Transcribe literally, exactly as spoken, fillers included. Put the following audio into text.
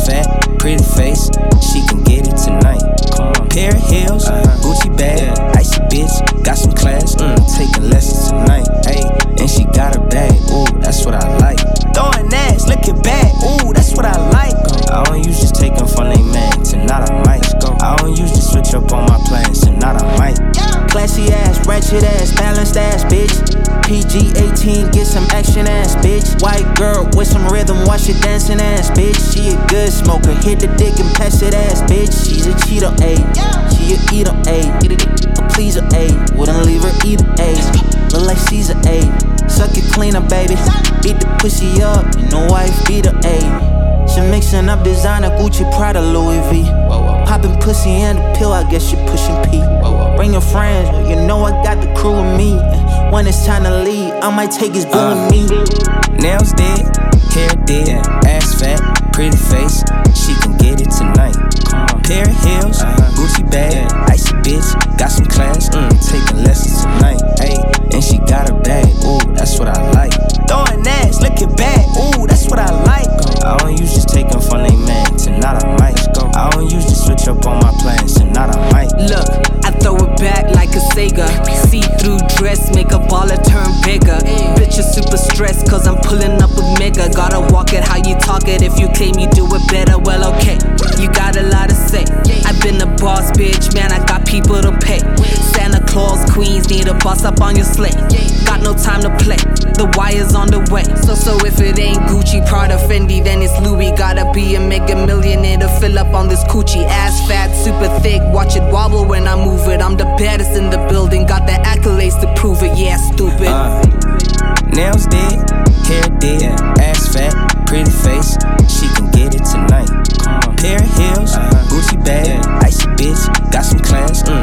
ass fat, pretty face, she can get it tonight. Pair of heels, uh-huh. Gucci bag, yeah. Icy bitch, got some class, mm, taking lessons tonight. Ayy, and she got a bag, ooh, that's what I like. Throwing ass, looking back, ooh, that's what I like. I don't usually take them from they man, tonight I might. I don't usually switch up on my plans, tonight I might. Classy ass, ratchet ass, balanced ass, bitch. P G eighteen, get some action ass, bitch. White girl with some rhythm, watch it dancing ass, bitch. She a good smoker, hit the dick and pass it ass, bitch. She's a cheater, ayy. She a eater, ayy. A pleaser, ayy. Wouldn't leave her either, ayy. Look like Caesar, ayy. Suck it cleaner, baby. Beat the pussy up, you know wife beater, ayy. She mixing up designer, Gucci, Prada, Louis V. Popping pussy and the pill, I guess she pushing P. Bring your friends, you know I got the crew with me. When it's time to leave, I might take his boo uh, with me. Nails dead, hair dead, ass fat, pretty face, she can get it tonight. Pair of heels, uh-huh. Gucci bag, icy bitch, got some class, mm, taking lessons tonight. Ayy, and she got a bag, ooh, that's what I like. Throwing ass, looking back, ooh, that's what I like. I don't usually take them from they man, tonight I might. I don't usually switch up on my plans, tonight I might. Look, I throw it back like a Sega. See-through dress, make a baller turn bigger. Bitch, you're super stressed, cause I'm pulling up with mega. Gotta walk it how you talk it, if you claim you do it better, well okay. You got a lot to say. I've been a boss, bitch, man, I got people to pay. Santa Claus, Queens, need a boss up on your sleigh. Got no time to play, the wire's on the way. So, so if it ain't Gucci, Prada, Fendi, then it's Louis. Gotta be a mega millionaire to fill up on this coochie. Ass fat, super thick, watch it wobble when I move it. I'm the baddest in the building, got the accolades to prove it, yeah, stupid. uh, Nails dead, hair dead, ass fat, pretty face, she can get it tonight. Pair of heels, uh-huh. Gucci bag, icy bitch, got some class, mm,